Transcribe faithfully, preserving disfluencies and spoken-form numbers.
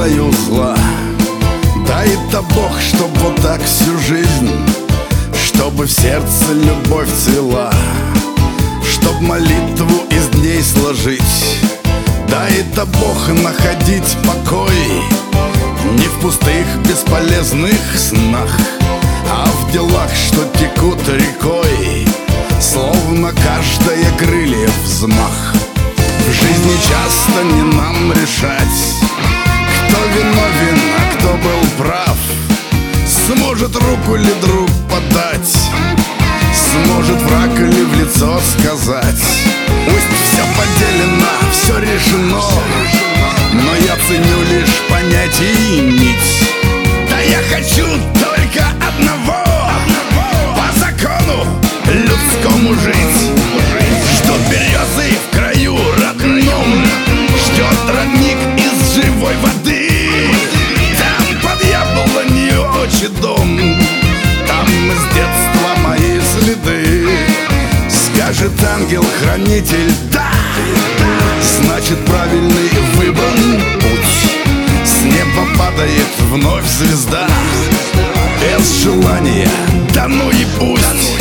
желаю зла. Дай-то Бог, чтоб вот так всю жизнь, чтобы в сердце любовь цвела, чтоб молитву из дней сложить. Дай-то Бог находить покой не в пустых бесполезных снах, а в делах, что текут рекой, словно каждое крыльев взмах. В жизни часто не нам решать, кто виновен, а кто был прав. Сможет руку ли друг подать, сможет враг ли в лицо сказать. Пусть все поделено, все решено, но я ценю лишь понятий нить. Да я хочу только одного, по закону людскому жить. Ждут березы в краю родном, ждет родник из живой воды. Там под яблонью отчий дом, там с детства мои следы. Скажет ангел-хранитель да, значит правильный выбран путь. С неба падает вновь звезда, без желания, да ну и пусть.